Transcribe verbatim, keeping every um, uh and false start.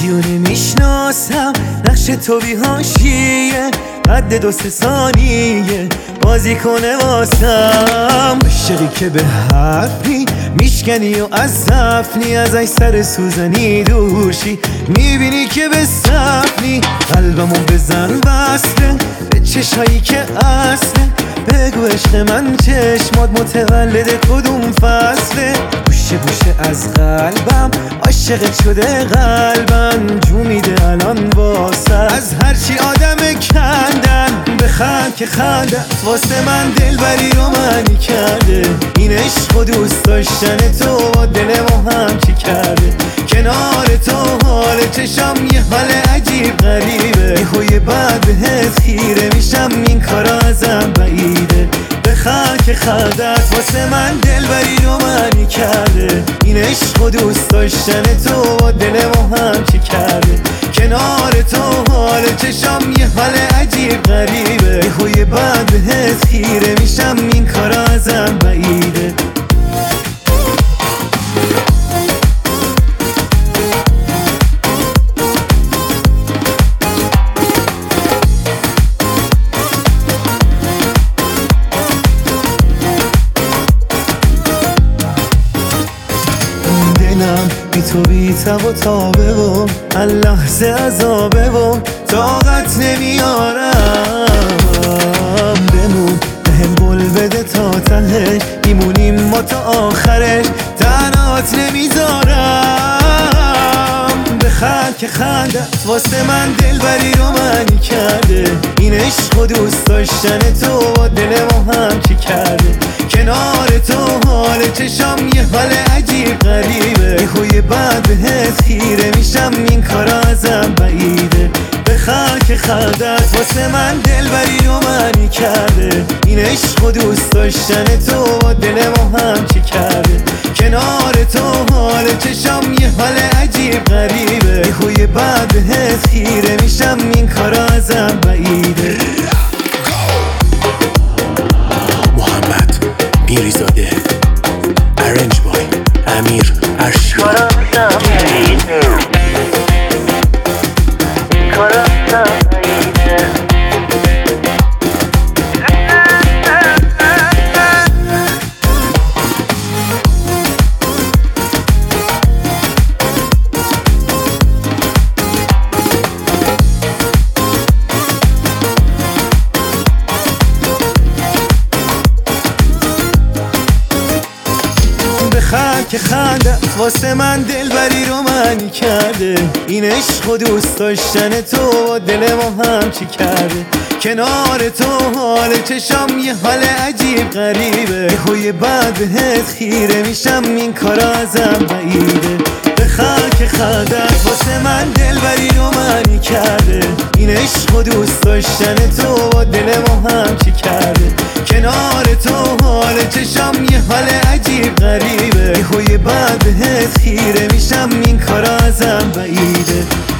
یکیو نمیشناسم، نقش تو بی حاشیه، قد دو سه ثانیه بازی کنه واسم. عشقی که به حرفی میشکنی و از زفنی، ازش سر سوزنی دوشی میبینی که به صفنی. قلبمو بزن وصله به چشایی که اصله، بگو عشق من چشمات متولد کدوم فصله. گوشه گوشه از قلبم عاشقت شده قلبم، جو میده الان واسه از هرچی آدم کندن. بخند که خندت واسه من دلبری رو معنی کرده، این عشق و دوست داشتن تو با دل ما هم چی کرده. کنار تو حال چشم یه حال عجیب غریبه، یهوی بعد بهت خیره میشم این کارا ازم بعیده. بخند که خندت واسه من دلبری رو معنی کرده، این عشق و دوست داشتن تو با دل ما هم چی کرده. کنار تو حال چشم یه حال عجیب غریبه، یهوی بعد بهت خیره میشم این کارا ازم بعیده. بی تو بی تب و تابه و اللحظه عذابه و طاقت نمیارم. بمون بهم گل بده تا تهش، میمونیم ما تا آخرش، تنهات نمیذارم. بخند که خندت واسه من دلبری رو معنی کرده، این عشق و دوست داشتن تو با دل ما هم چی کرده. کنار تو حال چشم یه حال عجیب غریبه، یهوی بعد بهت خیره میشم این کارا ازم بعیده. بخند که خندت واسه من دلبری رو معنی کرده، این عشق و دوست داشتن تو با دل ما هم چی کرده. کنار تو حال چشم یه حال عجیب غریبه، یهوی بعد بهت خیره میشم این کارا ازم بعیده. میریزاده ارنج بای امیر ارشاد. بخند که خندت واسه من دلبری رو معنی کرده، این عشق و دوست داشتن تو با دل ما هم چی کرده. کنار تو حال چشم یه حال عجیب غریبه، یهوی بعد بهت خیره میشم این کارا ازم بعیده. بخند که خندت واسه من دلبری رو معنی کرده، این عشق و دوست داشتن تو با دل ما هم چی کرده. کنار تو حال چشم یه حال عجیب غریبه، یهوی بعد بهت خیره میشم این کارا ازم بعیده.